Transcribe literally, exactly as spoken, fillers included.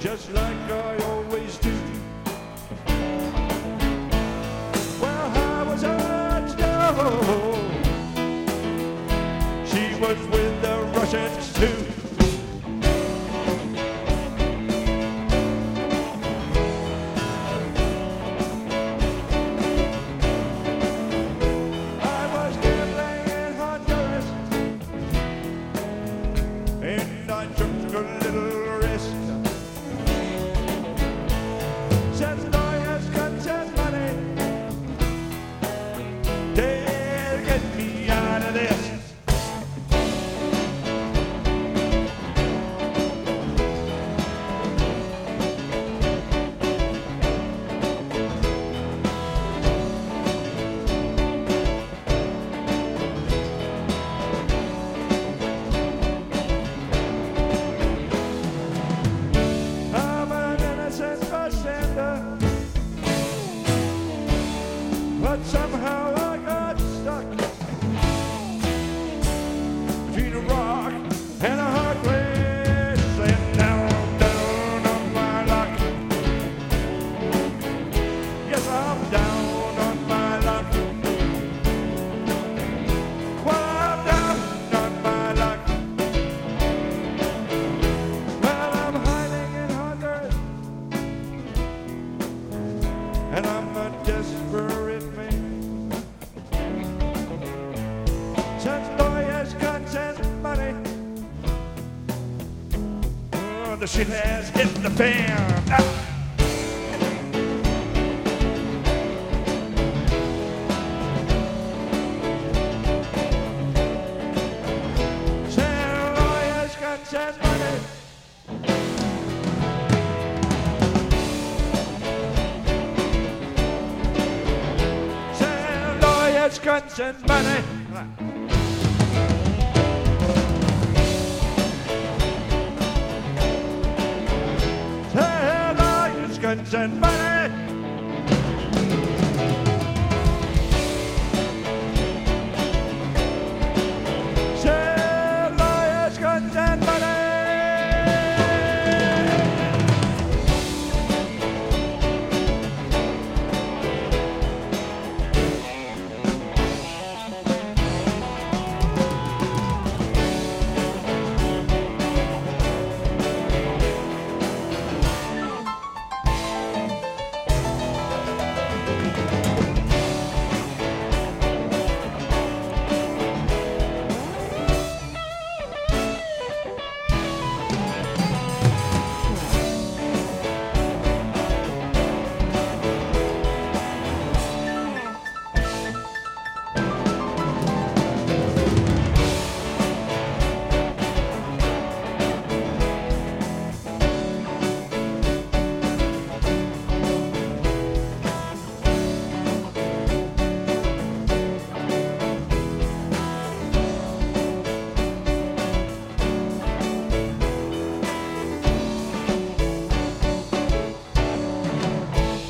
just like I always do. Well, how was I to know she was with the Russians too? I was gambling in Honduras, and I took a little risk. Since lawyers got some money, they'll get me out of this. I'm an innocent bystander, but somehow I got stuck between a rock and a hard place, and now I'm down on my luck. Yes, I'm down on my luck. Well, I'm down on my luck. Well, I'm hiding in Honduras, and I'm a desperate man. Since lawyers got sent money, oh, the shit has hit the fan. Ah! Since lawyers got sent money, since lawyers got sent money. Say, lawyers got sent money.